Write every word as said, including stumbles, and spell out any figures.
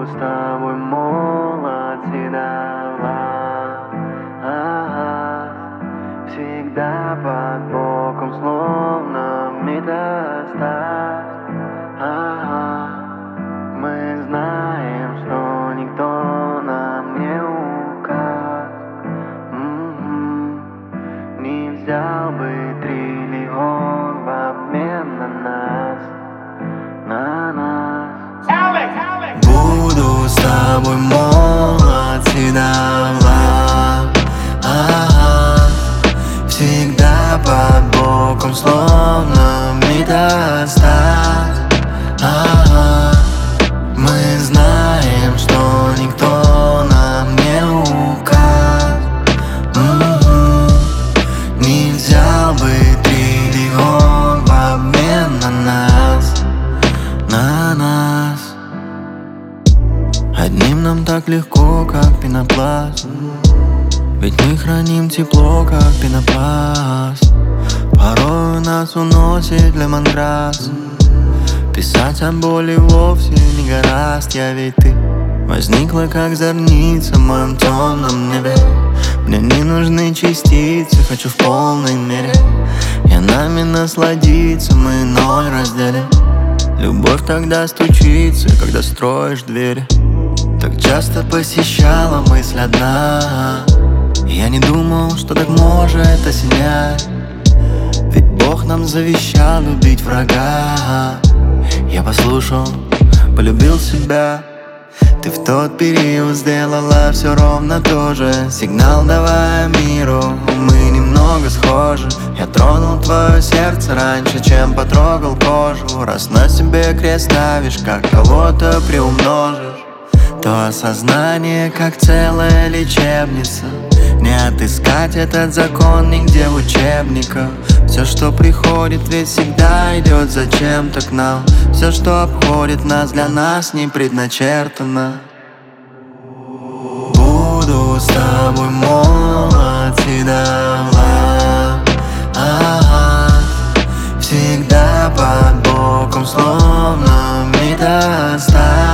с тобой молод всегда, ага, всегда под боком, словно метастаз, ага. Мы знаем, что никто нам не указ, м-м. Не взял бы триллион в обмен на нас, на нас. Буду с тобой молод всегда, ага, всегда под боком, словно метастаз, ага. Мы знаем, что никто нам не указ, м-м. Не взял бы триллион в обмен на нас, на нас. Одним нам так легко, как пенопласт, ведь мы храним тепло, как пенопласт. Порой нас уносит лемонграсс. Писать о боли вовсе не гораст. Я ведь ты возникла, как зорница в моем темном небе. Мне не нужны частицы, хочу в полной мере. Я нами насладиться, мы ноль разделим. Любовь тогда стучится, когда строишь двери. Так часто посещала мысль одна. Я не думал, что так может осенять. Ведь Бог нам завещал любить врага. Я послушал, полюбил себя. Ты в тот период сделала все ровно то же. Сигнал давая миру, мы немного схожи. Я тронул твое сердце раньше, чем потрогал кожу. Раз на себе крест ставишь, как кого-то приумножишь, то осознание, как целая лечебница. Не отыскать этот закон нигде в учебниках. Все, что приходит, ведь всегда идет зачем-то к нам. Все, что обходит нас, для нас не предначертано. Буду с тобой молод всегда, ага, всегда под боком, словно метастаз.